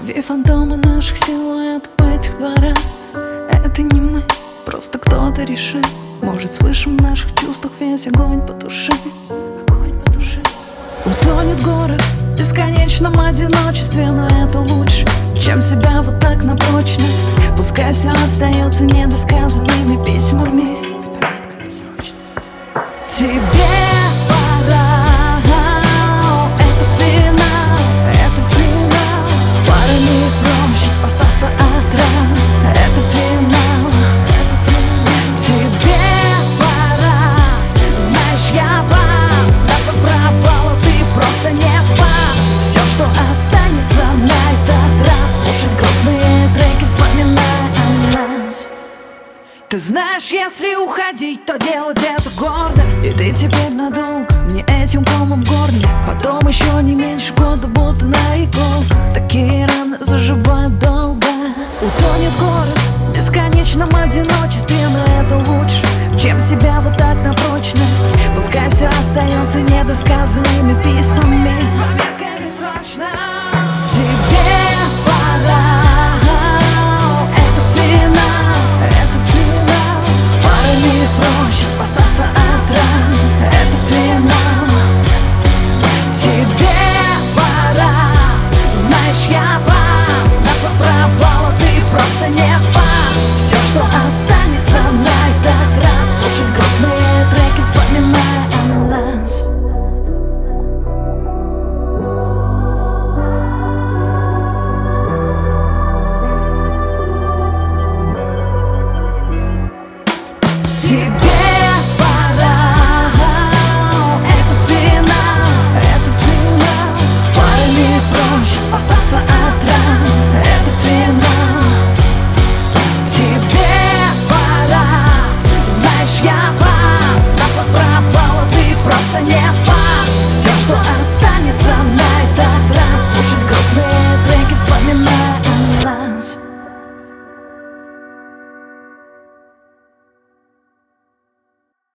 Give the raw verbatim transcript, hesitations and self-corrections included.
Лови фантомы наших силуэтов в этих дворах. Это не мы, просто кто-то решил. Может, свыше в наших чувствах весь огонь потушить. Огонь потушить. Утонет город в бесконечном одиночестве, но это лучше, чем себя вот так на прочность. Пускай все остается недосказанными письмами с пометками срочно. Тебе пора, это финал, это финал. Пора не проще спасаться от ран. Это финал, это финал. Тебе пора, знаешь, я пас. Нас от провала ты просто не спас. Все, что останется на этот раз, слушать грустные треки, вспоминая о нас. Ты знаешь, если уходить, то делать это гордо. И ты теперь надолго, не этим комом в горле. Потом еще не меньше года, будто на иголках. Такие раны заживают долго. Утонет город в бесконечном одиночестве, но это лучше, чем себя вот так на прочность. Пускай все остается недосказанными письмами с пометками срочно. Тебе пора, это финал, это финал. Пора не проще спасаться от ран. Это финал. Тебе пора, знаешь, я пас. Нас от провала ты просто не